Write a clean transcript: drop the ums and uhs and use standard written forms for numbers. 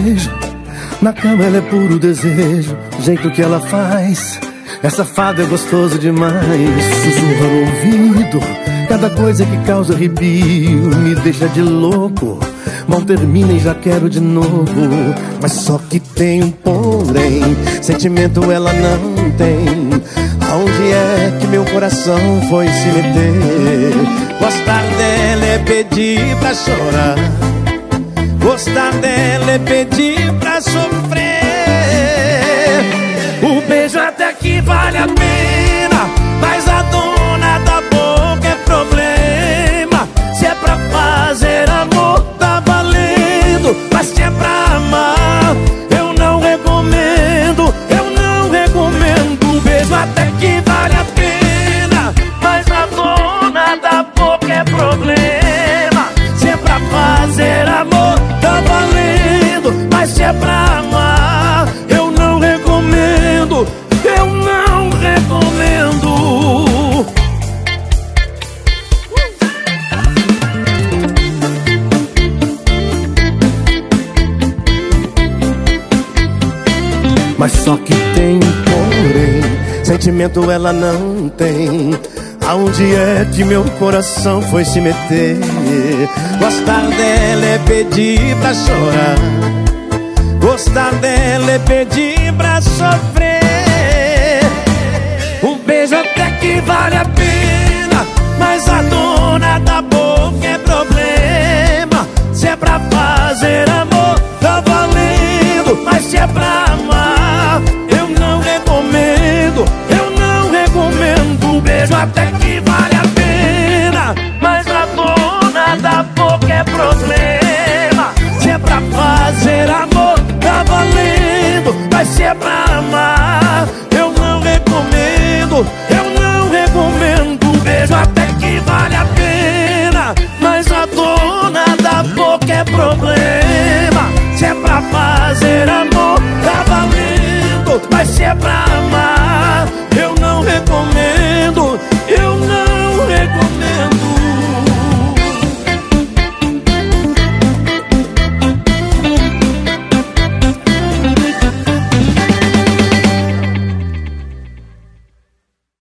beijo, na cama ela é puro desejo. O jeito que ela faz, essa fada é gostoso demais. Sussurra no ouvido, cada coisa que causa arrepio me deixa de louco. Mal termina e já quero de novo. Mas só que tem um porém, sentimento ela não tem. Aonde é que meu coração foi se meter? Gostar dela é pedir pra chorar, gostar dela é pedir pra sofrer. O beijo até que vale a pena, mas a dona da boca é problema. Se é pra fazer amor, tá valendo. Mas se é pra amar, eu não recomendo, eu não recomendo. O beijo até que vale a pena, mas a dona da boca é problema. Se é pra fazer amor, tá valendo. Mas se é pra amar, eu não recomendo, eu não recomendo. Mas só que tem um porém, sentimento ela não tem. Aonde é que meu coração foi se meter? Gostar dela é pedir pra chorar, gostar dela é pedir pra sofrer. Um beijo até que vale a pena, mas a dona da boca é problema. Se é pra fazer amor, tá valendo. Mas se é pra amar, eu não recomendo, eu não recomendo. Um beijo até que vale a pena, mas a dona da boca é problema. Se é pra fazer amor, tá valendo. Mas se é pra amar, eu não recomendo, eu não recomendo. Um beijo até que vale a pena, mas a dona da boca é problema. Se é pra fazer amor, tá valendo. Mas se é pra